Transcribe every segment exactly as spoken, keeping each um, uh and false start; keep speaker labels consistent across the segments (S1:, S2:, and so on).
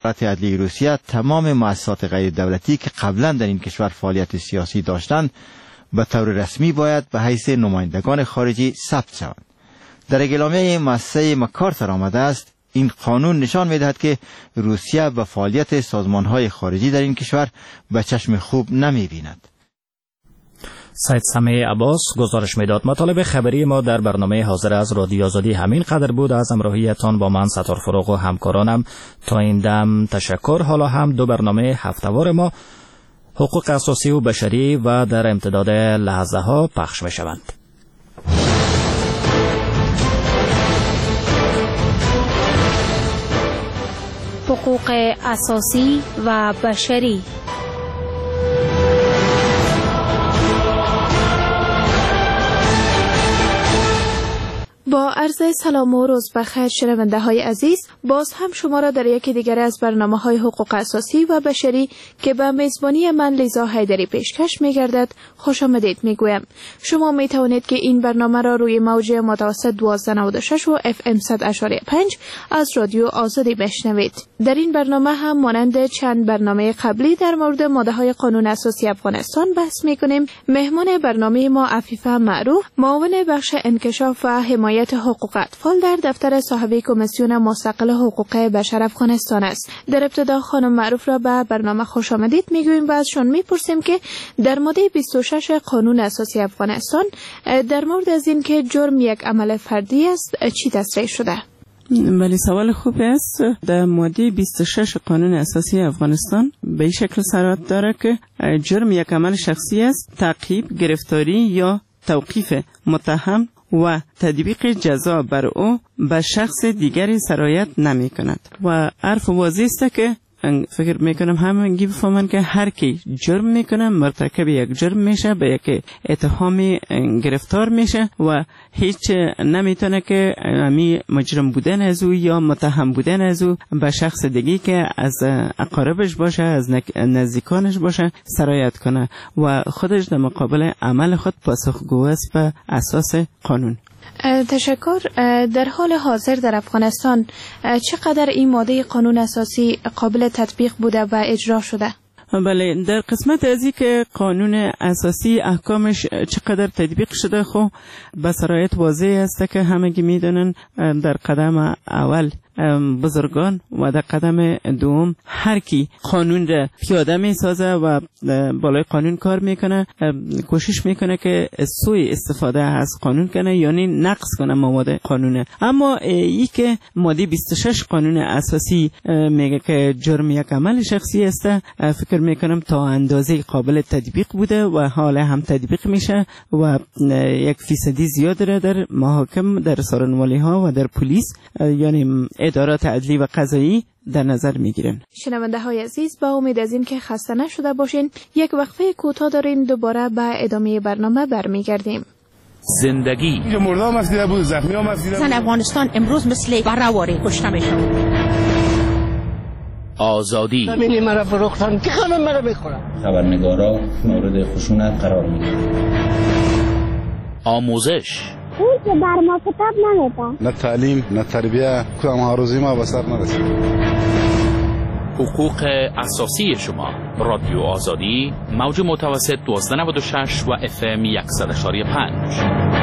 S1: وزارت عدلیه روسیه تمام مؤسسات غیر دولتی که قبلا در این کشور فعالیت سیاسی داشتند به طور رسمی باید به حیث نمایندگان خارجی ثبت شوند. در اعلامیه مؤسسه مکارتر آمده است این قانون نشان می‌دهد که روسیه به فعالیت سازمان‌های خارجی در این کشور به چشم خوب نمی‌بیند.
S2: سید سمیع عباس گزارش میداد. مطالب خبری ما در برنامه حاضر از رادیو آزادی همین قدر بود. از همراهیتان با من ستار فروغ و همکارانم تا این دم تشکر. حالا هم دو برنامه هفته‌وار ما حقوق اساسی و بشری و در امتداد لحظه ها پخش می‌شوند.
S3: حقوق اساسی و بشری. با عرض سلام و روز بخیر شنونده های عزیز، باز هم شما را در یکی دیگر از برنامه های حقوق اساسی و بشری که به میزبانی من لیزا حیدری پیشکش می گردد خوش آمدید می گویم. شما می توانید که این برنامه را روی موج متوسط دوازده نود و شش و اف ام صد اشاری پنج از رادیو آزادی بشنوید. در این برنامه هم مانند چند برنامه قبلی در مورد ماده های قانون اساسی افغانستان بحث می کنیم. مهمان برنامه ما عفیفه معروف، معاون بخش انکشاف و حمایت حقوق اطفال در دفتر صاحب کمیسیون مستقل حقوق بشر افغانستان است. در ابتدا خانم معروف را به برنامه خوش آمدید میگوییم و ازشون میپرسیم که در ماده بیست و شش قانون اساسی افغانستان در مورد از این که جرم یک عمل فردی است چی تصریح شده؟
S4: بله، سوال خوب است. در ماده بیست و شش قانون اساسی افغانستان به این شکل صراحت داره که جرم یک عمل شخصی است. تعقیب، گرفتاری یا توقیف متهم و تطبیق جزا بر او به شخص دیگری سرایت نمی کند و عرف واضح است که فکر میکنم همگی بفهمن که هر کی جرم میکنه مرتکب یک جرم میشه، به یک اتهام گرفتار میشه و هیچ نمیتونه که امی مجرم بودن از او یا متهم بودن از او به شخص دیگی که از اقاربش باشه، از نزدیکانش باشه سرایت کنه و خودش در مقابل عمل خود پاسخگو است به اساس قانون.
S3: تشکر. در حال حاضر در افغانستان چقدر این ماده قانون اساسی قابل تطبیق بوده و اجرا شده؟
S4: بله، در قسمت ازی که قانون اساسی احکامش چقدر تطبیق شده خو به صراحت واضح است که همگی میدونن در قدم اول بزرگان و در قدم دوم هر کی قانون را پیاده می سازه و بالای قانون کار میکنه کوشش میکنه که سوء استفاده از قانون کنه، یعنی نقض کنه مواد قانونه. اما ای که ماده بیست و شش قانون اساسی میگه که جرم یک عمل شخصی است، فکر میکنم تا اندازه قابل تطبیق بوده و حالا هم تطبیق میشه و یک فیصدی زیاد را در محاکم، در سارنوالی ها و در پلیس یعنی ادارات عدلی و قضایی در نظر میگیرن.
S3: شنونده های عزیز، با امید از این که خسته نشده باشین یک وقفه کوتاه دارین، دوباره به ادامه برنامه برمیگردیم.
S5: زندگی
S6: مردم مسیده بود، زخمی ها مسیده بود.
S7: زن افغانستان امروز مثل برواری کشته میشن.
S5: آزادی
S8: همینی مرا فروختن که همه مرا میخورن.
S9: خبرنگارا مورد خشونت قرار میگیرن.
S5: آموزش
S10: اون که بر ما کتاب نمیده.
S6: نه تعلیم نه تربیه، کدام هاروزی ما به سر نرسید.
S5: حقوق اساسی شما. رادیو آزادی، موج متوسط دوازده نود و شش و اف ام صد و شش و پنج.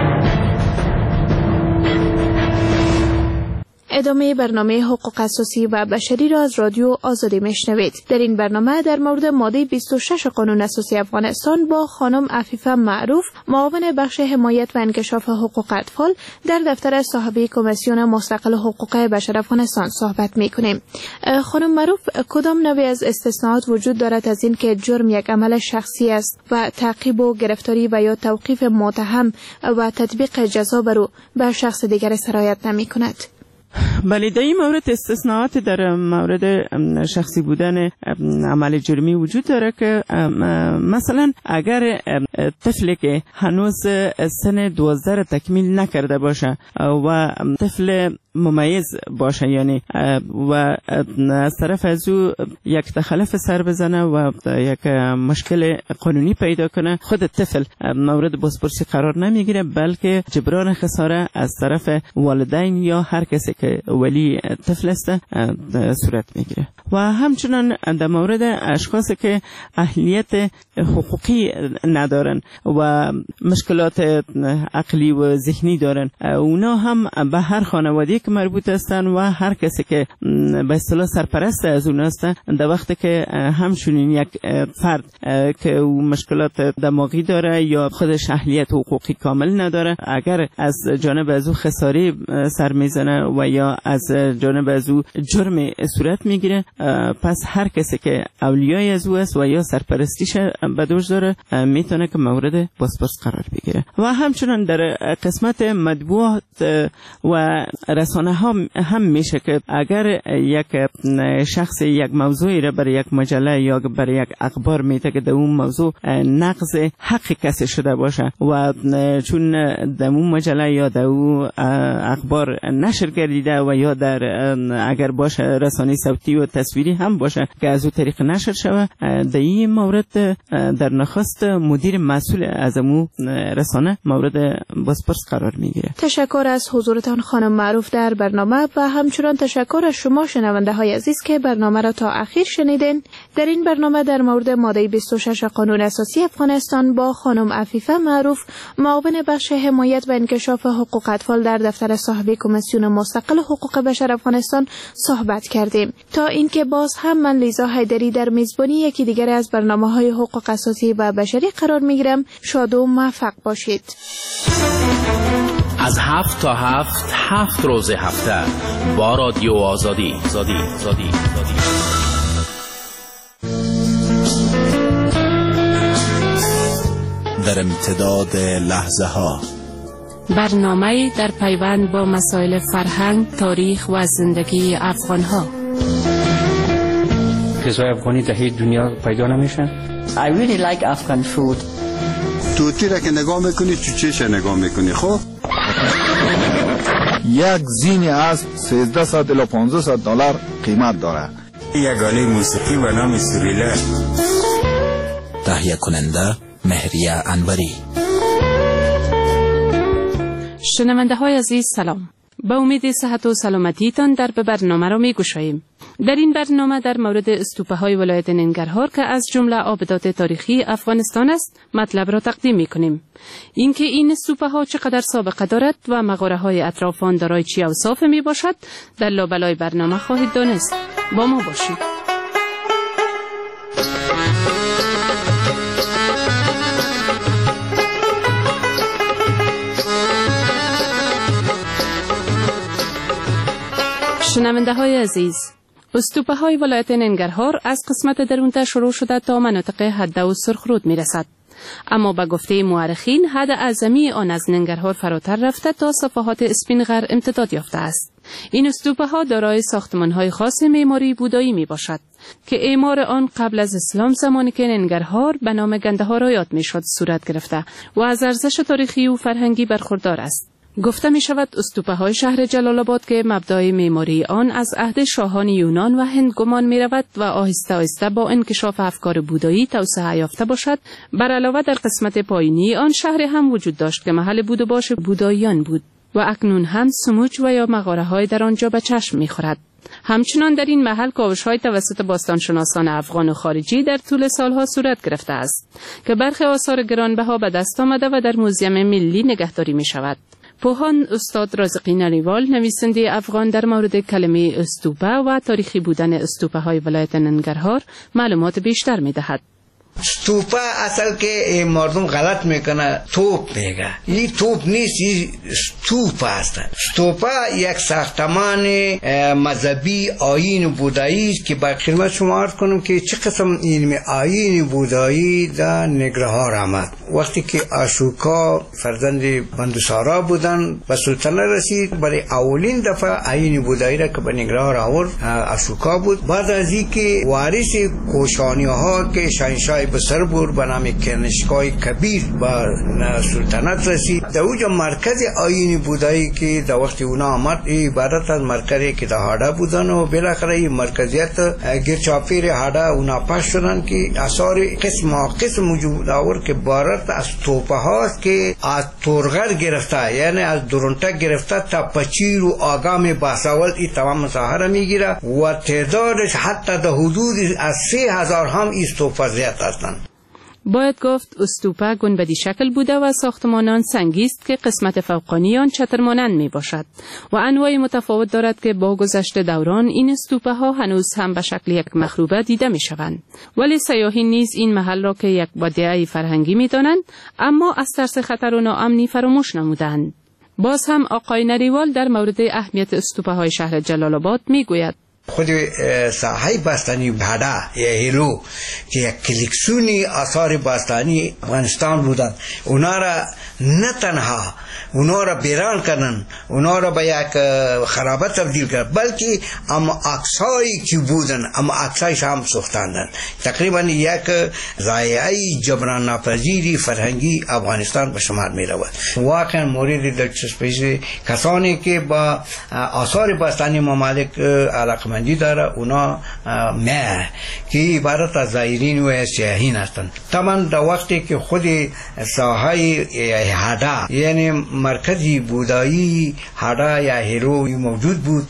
S3: ادامه برنامه حقوق اساسی و بشری را از رادیو آزادی میشنوید. در این برنامه در مورد ماده بیست و شش قانون اساسی افغانستان با خانم عفیفه معروف، معاون بخش حمایت و انکشاف حقوق اطفال در دفتر صاحب کمیسیون مستقل حقوق بشر افغانستان صحبت میکنیم. خانم معروف، کدام نوع از استثناءات وجود دارد از این که جرم یک عمل شخصی است و تعقیب و گرفتاری و یا توقیف متهم و تطبیق جزا بر او به شخص دیگر سرایت نمی کند؟
S4: بله، در این مورد استثناءات در مورد شخصی بودن عمل جرمی وجود داره که مثلا اگر طفلی که هنوز سن دوازده را تکمیل نکرده باشه و طفل ممیز باشه، یعنی و از طرف از او یک تخلف سر بزنه و یک مشکل قانونی پیدا کنه، خود طفل مورد بازپرسی قرار نمیگیره، بلکه جبران خساره از طرف والدین یا هر کسی که ولی طفل است صورت میگیره. و همچنان در مورد اشخاصی که اهلیت حقوقی ندارن و مشکلات عقلی و ذهنی دارن، اونا هم به هر خانواده‌ای که مربوط هستن و هر کسی که به اصطلاح سرپرست از اون هستن، در وقتی که همچنین یک فرد که مشکلات دماغی داره یا خودش اهلیت حقوقی کامل نداره، اگر از جانب از او خساری سر میزنه و یا از جانب از او جرم صورت میگیره، پس هر کسی که اولیای از او است و یا سرپرستیش به دوش داره میتونه که مورد بازپرس قرار بگیره. و همچنان در قسمت مطبوعات و رسانه ها هم میشه که اگر یک شخص یک موضوعی را برای یک مجله یا برای یک اخبار میده که در اون موضوع نقض حق کسی شده باشه و چون در اون مجله یا در اون اخبار نشر گردیده و یا در اگر باشه رسانه صوتی و تصویری هم باشه که از اون طریق نشر شوه، در این مورد در نخست مدیر مسئول از اون رسانه مورد بازپرس قرار میگیره.
S3: تشکر از حضورتان خانم معروف در برنامه و همچنان تشکر از شما شنونده های عزیز که برنامه را تا اخیر شنیدین. در این برنامه در مورد ماده بیست و شش قانون اساسی افغانستان با خانم عفیفه معروف، معاون بخش حمایت و انکشاف حقوق اطفال در دفتر صاحب کمیسیون مستقل حقوق بشر افغانستان صحبت کردیم. تا اینکه باز هم من لیزا حیدری در میزبانی یکی دیگر از برنامه‌های حقوق اساسی و بشری قرار میگیرم. شاد و موفق باشید.
S5: از هفت تا هفت هفت روز هفته با رادیو آزادی زادی زادی زادی.
S11: در امتداد لحظه ها
S12: برنامه در پیوند با مسائل فرهنگ، تاریخ و زندگی افغان ها.
S13: غذای افغانی در هیچ دنیا پیدا نمیشه.
S14: I really like Afghan food.
S6: توتی را که نگاه میکنی چوچهش نگاه میکنی. خب
S15: یک زین از سیزده صد الی پانزده صد دلار قیمت داره.
S16: یک آله موسیقی به نام سوریله.
S11: تهیه کننده مهریه انوری.
S12: شنونده های عزیز سلام. با امید صحت و سلامتیتان در به برنامه را می گوشاییم. در این برنامه در مورد استوپه های ولایت ننگرهار که از جمله آبدات تاریخی افغانستان است مطلب را تقدیم می کنیم. اینکه این استوپه ها چقدر سابقه دارد و مغاره های اطراف آن دارای چه اوصاف می باشد در لابلای برنامه خواهید دانست. با ما باشید. شنونده های عزیز، استوپه های ولایت ننگرهار از قسمت درونتر شروع شده تا مناطق حده و سرخرود می رسد. اما به گفته مورخین حد اعظمی آن از ننگرهار فراتر رفته تا صفحات اسپینغر امتداد یافته است. این استوپه ها دارای ساختمان های خاص معماری بودایی می باشد که اعمار آن قبل از اسلام زمانی که ننگرهار به نام گندهار آیاد می شد صورت گرفته و از ارزش تاریخی و فرهنگی برخوردار است. گفته می شود استوپه های شهر جلال آباد که مبدای معماری آن از عهد شاهان یونان و هند گمان می رود و آهسته آهسته با انکشاف افکار بودایی توسعه یافته باشد. بر علاوه در قسمت پایینی آن شهر هم وجود داشت که محل بود و باش بوداییان بود و اکنون هم سموج و یا مغاره های در آنجا به چشم می خورد. همچنان در این محل کاوش های توسط باستانشناسان افغان و خارجی در طول سالها صورت گرفته است که برخی آثار گرانبها به دست آمده و در موزیم ملی نگهداری می شود. پوهان استاد رازقی نریوال نویسنده افغان در مورد کلمه استوپه و تاریخی بودن استوپه های ولایت ننگرهار معلومات بیشتر می دهد.
S8: ستوپا اصل که مردم غلط میکنه توپ میگه. این توپ نیست، این ستوپا است. ستوپا یک ساختمان مذهبی آیین بودایی است که با خدمت شما عرض کنم که چه قسم این آیین بودایی در ننگرهار آمد. وقتی که اشوکا فرزند بندوسارا بودن به سلطنت رسید، برای اولین دفعه آیین بودایی را که به ننگرهار آورد اشوکا بود. بعد از اینکه وارث کوشانی ها که شاهنشاه به سر برد به نام کنشگاه کبیر با سلطنت رسید. در اونجا مرکز آیین بودایی که در وقت اونا آمد این عبارت از مرکزی که در هادا بودن و بالاخره این مرکزیت گرچاپیر هادا اونا پاش شدن که اثار قسم قسم موجود آورد که عبارت از توپه هاست که از تورغر گرفته، یعنی از درونتک گرفته تا پچیر و آگام باساول این تمام مساحه را میگیره و تعدادش حتی در حدود از سه هزار هم این توپه زیاد هستند.
S12: باید گفت استوپه گنبدی شکل بوده و ساختمان آن سنگی است که قسمت فوقانی آن چتر مانند می باشد و انواع متفاوت دارد که با گذشت دوران این استوپه ها هنوز هم به شکل یک مخروبه دیده می شوند. ولی سیاحین نیز این محل را که یک بادیه فرهنگی می دانند، اما از ترس خطر و ناامنی فراموش نمودند. باز هم آقای نریوال در مورد اهمیت استوپه های شهر جلال آباد می گوید.
S8: خود ساحه باستانی هادا یا هیلو که یک کلکسیونی آثار باستانی افغانستان بودند، اونا را نه تنها اونا را بیران کردن، اونا را به یک خرابه تبدیل کرد، بلکه اما عکسایی که بودن اما عکسایش هم سوختاندن. تقریبا یک ضایعه جبران ناپذیری فرهنگی افغانستان به شمار می رود. واقعا مورد دلچسپی کسانی که با آثار باستانی ممالک علاقه مندی داره اونا مه که عبارت از زائرین و سیاحین هستند. طبعا در وقتی که خود ساحه هادا یعنی مرکزی بودایی هادا یا هیرو موجود بود،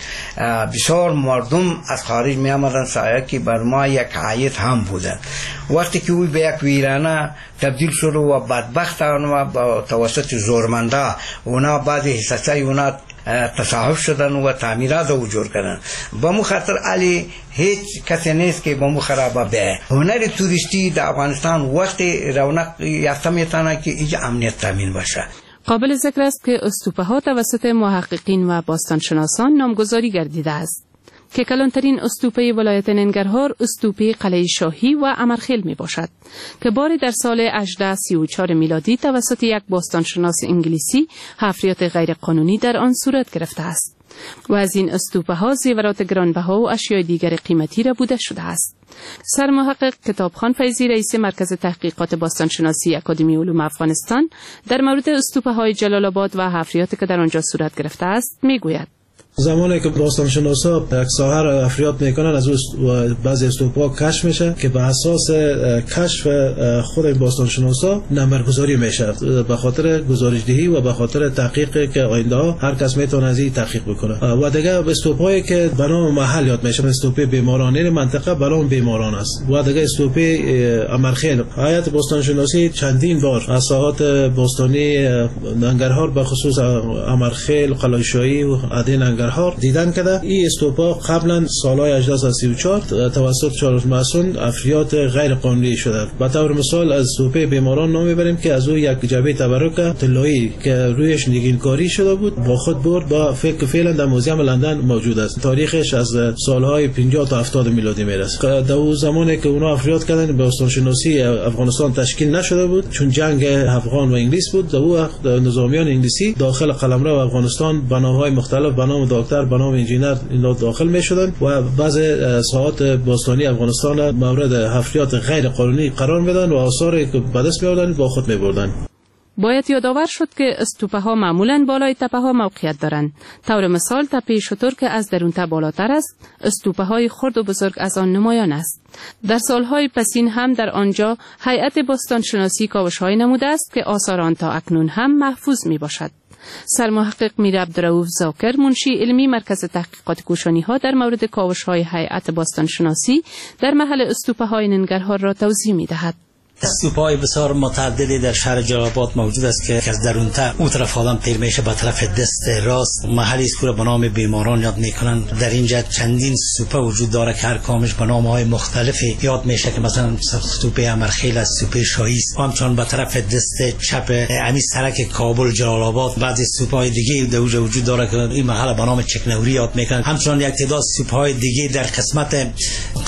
S8: بسیار مردم از خارج می آمدن سایه که بر ما یک عاید هم بودن. وقتی که اوی به یک ویرانه تبدیل شد و بدبخت و با توسط زورمنده اونا بعضی حصصای اونا تصاحب شدن و تعمیرات او جور کردن. با مو خاطر علی هیچ کسی نیست که با مو خرابه به هنر توریستی در افغانستان وقت رونق یافته میتونه که اینجا امنیت تامین باشه.
S12: قابل ذکر است که استوپه ها توسط محققین و باستانشناسان نامگذاری گردیده است که کلانترین استوپه ولایت ننگرهار استوپه قلعه شاهی و امرخیل می باشد که باری در سال هجده سی و چهار میلادی توسط یک باستانشناس انگلیسی حفریات غیر قانونی در آن صورت گرفته است و از این استوپه ها زیورات گرانبها و اشیاء دیگر قیمتی را بوده شده است. سرمحقق کتابخان فیضی رئیس مرکز تحقیقات باستانشناسی اکادمی علوم افغانستان در مورد استوپه های جلال آباد و حفریاتی که در آنجا صورت گرفته است می گوید.
S17: زمانی که باستانشناسا یک ساحه را حفریات میکنن از اون بعضی استوپا کشف میشه که به اساس کشف خود باستانشناسا نمبرگذاری میشه به خاطر گزارشدهی و به خاطر تحقیقی که آینده ها هر کس میتونه از این تحقیق بکنه. و دیگه استوپایی که به نام محل یاد میشه استوپه بیماران، این منطقه به نام بیماران است. و دیگه استوپه امرخیل هیئت باستانشناسی چندین بار از ساحات باستانی ننگرهار به خصوص امرخیل، قلعه شاهی و عده ننگرهار دیدن کده. این استوپا قبلا سالهای هجده سی و چهار توسط چارلز ماسون افریات غیر قانونی شده. به طور مثال از استوپه بیماران نام میبریم که از او یک جبهه تبرک طلایی که رویش نگینکاری شده بود با خود برد با فکر فعلا در موزیم لندن موجود است. تاریخش از سالهای پنجاه تا هفتاد میلادی میرسه. در اون زمانی که اونا افریات کردن باستانشناسی افغانستان تشکیل نشده بود چون جنگ افغان و انگلیس بود. در اون وقت نظامیان انگلیسی داخل قلمرو افغانستان بناهای مختلف به نام دکتر به نام انجینر اینا داخل می شدن و بعض ساحات باستانی افغانستان مورد حفریات غیر قانونی قرار میدن و آثاری که به دست می آوردن با خود می بردن.
S12: باید یادآور شد که استوپه ها معمولاً بالای تپه ها موقعیت دارند. طور مثال تپه شتر که از درون تا بالاتر است، استوپه های خرد و بزرگ از آن نمایان است. در سالهای پسین هم در آنجا هیئت باستانشناسی کاوش‌های نموده است که آثار آن تا اکنون هم محفوظ می باشد. سرمحقق میر عبدالرؤوف زاکر منشی علمی مرکز تحقیقات کوشانی ها در مورد کاوش‌های هیئت باستانشناسی در محل استوپه های ننگرهار را توضیح می دهد.
S18: استوپای بسیار متعددی در شهر جلال آباد موجود است که از درونتر اون طرف آدم تیر میشه به طرف دست راست محلی است که به نام بیماران یاد میکنن. در اینجا چندین استوپه وجود داره که هر کامش به نام‌های مختلفی یاد میشه که مثلا استوپه امرخیل است، استوپه شاهی است. همچنین به طرف دست چپ امی سرک کابل جلال آباد بعضی استوپه‌های دیگه در اونجا وجود داره که این محل به نام چکنوری یاد میکنن. همچنین یک تعداد استوپه‌های دیگه در قسمت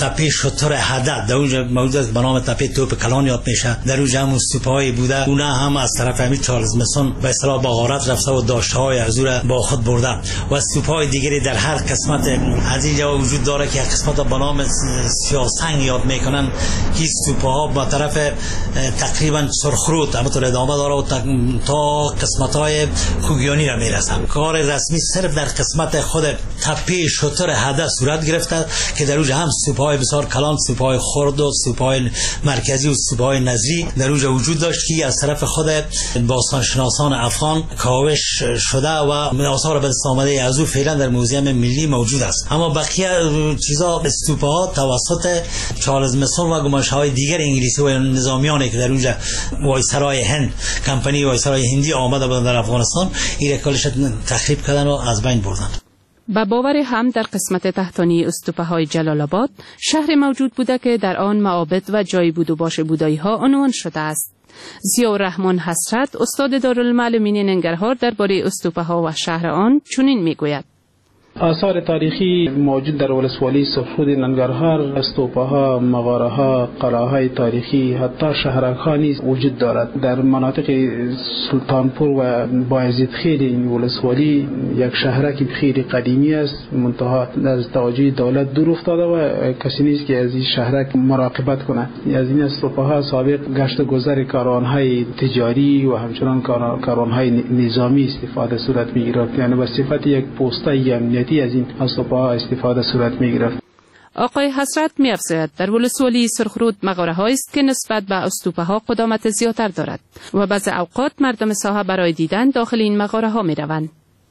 S18: تپه شتر هده در اونجا موجود است به نام تپه توپ کلان یاد میشه. در اونجا همون سوپاهایی بوده، اونها هم از طرف همین چارلز مسون به اصطلاح با غارت رفته و داشته‌های از او را با خود برده و سوپاهای دیگری در هر قسمت از اینجا وجود داره که قسمت به نام سیاسنگ یاد میکنن که سوپاها با طرف تقریبا سرخرود همونطور ادامه داره و تا قسمت‌های خوگیانی را میرسن. کار رسمی صرف در قسمت خود تپه شتر هده صورت گرفته که در اونجا هم سوپاهای بسیار کلان، سوپاهای خرد و سوپاهای مرکزی و سوپاهای نظری در اونجا وجود داشت که از طرف خود باستانشناسان افغان کاوش شده و آثار به دست آمده از او فعلا در موزیم ملی موجود است. اما بقیه چیزا استوپاها توسط چارلز مسون و گماشه‌های دیگر انگلیسی و نظامیانی که در اونجا وایسرای هند، کمپانی وایسرای هندی آمده بودند در افغانستان، این کارش تخریب کردن و از بین بردن.
S12: با باور هم در قسمت تحتانی استوپه‌های جلال آباد شهر موجود بوده که در آن معابد و جای بود و باش بودایی ها عنوان شده است. ضیاءالرحمن حسرت استاد دارالمعلمین ننگرهار درباره استوپه‌ها و شهر آن چنین میگوید:
S19: آثار تاریخی موجود در ولسوالی سرخرود ننگرهار، استوپاها، مغاره‌ها، قلعه‌های تاریخی، حتی شهرک‌ها نیز وجود دارد. در مناطق سلطانپور و بایزید خیلی این ولسوالی یک شهرک خیلی قدیمی است، منتها از توجه دولت دور افتاده و کسی نیست که از این شهرک مراقبت کنه. از این استوپاها سابق گشت و گذر کاروان‌های تجاری و همچنان کاروان‌های نظامی استفاده صورت می‌گیرد، یعنی به صفت یک پوسته امنیتی از این استوپاها استفاده صورت می‌گیرد.
S12: آقای حسرت می‌افزاید در ولسوالی سرخرود مغاره‌هایی است که نسبت به استوپاها قدامت زیادتر دارد و بعضی اوقات مردم ساحه برای دیدن داخل این مغاره‌ها می‌روند.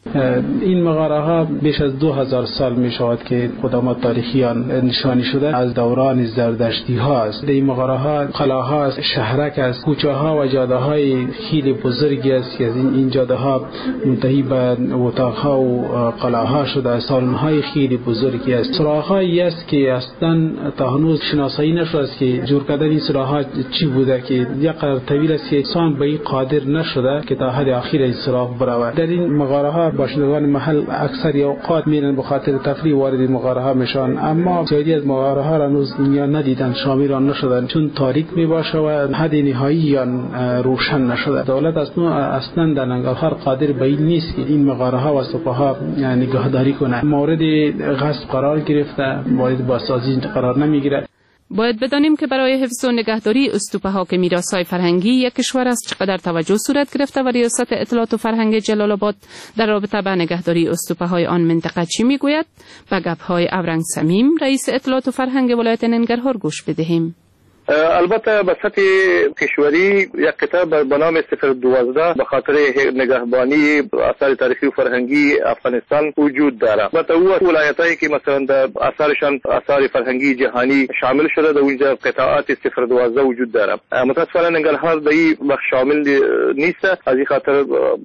S19: این مغاره ها بیش از دو هزار سال می شود که قدامت تاریخی آن نشانی شده، از دوران زردشتی ها است. این مغاره ها قلعه ها است، شهرک است، کوچه ها و جاده های خیلی بزرگی است که از این این جاده ها منتهی به اتاق ها و قلعه ها شده، سالن های خیلی بزرگی است. سراغ هایی است که اصلا تا هنوز شناسایی نشده است که جور کردن این سراغ ها چی بوده، که یک قدر طویل است که انسان به این قادر نشده که تا حد اخیر این سراغ برود. در این مغاره ها باشندگان محل اکثر اوقات میرن به خاطر تفریح وارد مغاره ها میشن، اما زیادی از مغاره ها را هنوز دنیا ندیدن، شامل آن نشدن، چون تاریک میباشه و حد نهایی آن روشن نشده. دولت اصلا اصلا در ننگرهار قادر به این نیست که این مغاره ها و استوپاها نگهداری کنه. مورد غصب قرار گرفته، مورد بازسازی قرار نمیگیره.
S12: باید بدانیم که برای حفظ و نگهداری استوپه‌ها که میراث‌های فرهنگی یک کشور است چقدر توجه صورت گرفته و ریاست اطلاعات و فرهنگ جلال آباد در رابطه با نگهداری استوپه‌های آن منطقه چی میگوید؟ به گپ‌های اورنگ سمیم رئیس اطلاعات و فرهنگ ولایت ننگرهار گوش بدهیم.
S20: البته به سطح کشوری یک کتاب به نام صفر دوازده به خاطر نگهبانی آثار تاریخی و فرهنگی افغانستان وجود داره. البته او ولایتایی که مثلا در آثارشان آثار فرهنگی جهانی شامل شده در اونجا قطعات صفر دوازده وجود داره. متاسفانه ننگرهار در این بخش شامل نیست، از این خاطر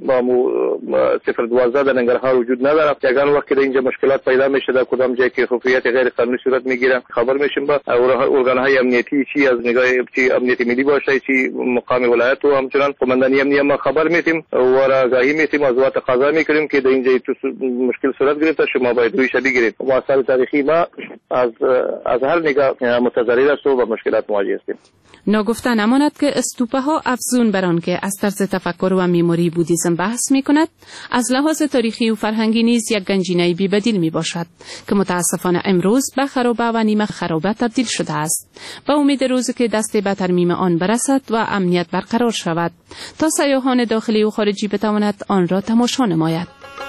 S20: صفر دوازده در ننگرهار وجود نداره. یگان وقت که اینجا مشکلات پیدا میشه در کدام جایی که خفیت غیر قانونی صورت میگیره خبر میشیم با ارگان‌های امنیتی چی از نگاه چی امنیتی ملی باشه، چی مقام ولایت و همچنان قماندانی امنیه ما خبر میتیم و آگاهی میتیم، از وقت تقاضا میکنیم که در اینجا تو مشکل صورت گرفته، شما باید رویش بگیرید. و آثار تاریخی ما از از هر نگاه متضرر است و با مشکلات مواجه هستیم.
S12: ناگفته نماند که استوپه‌ها افزون بر آن که از طرز تفکر و معماری بودیسم بحث میکند، از لحاظ تاریخی و فرهنگی نیز یک گنجینه بی‌بدیل میباشد که متاسفانه امروز به خرابه و نیمه خرابه تبدیل شده است. با امید روزی که دست به ترمیم آن برسد و امنیت برقرار شود تا سیاحان داخلی و خارجی بتواند آن را تماشا نماید.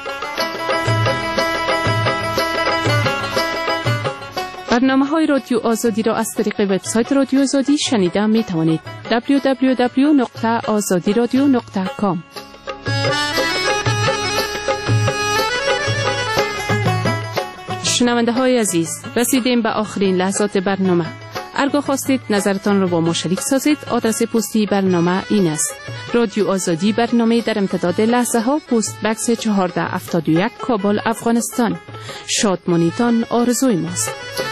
S12: برنامه‌های رادیو آزادی را از طریق وبسایت رادیو آزادی شنیده می توانید. دبلیو دبلیو دبلیو دات آزادی رادیو دات کام. شنونده های عزیز، رسیدیم به آخرین لحظات برنامه. اگر خواستید نظرتان را با ما شریک سازید، آدرس پستی برنامه این است: رادیو آزادی، برنامه در امتداد لحظه ها، پست بکس چهارده هفتاد و یک، کابل، افغانستان. شادمانیتان آرزوی ماست.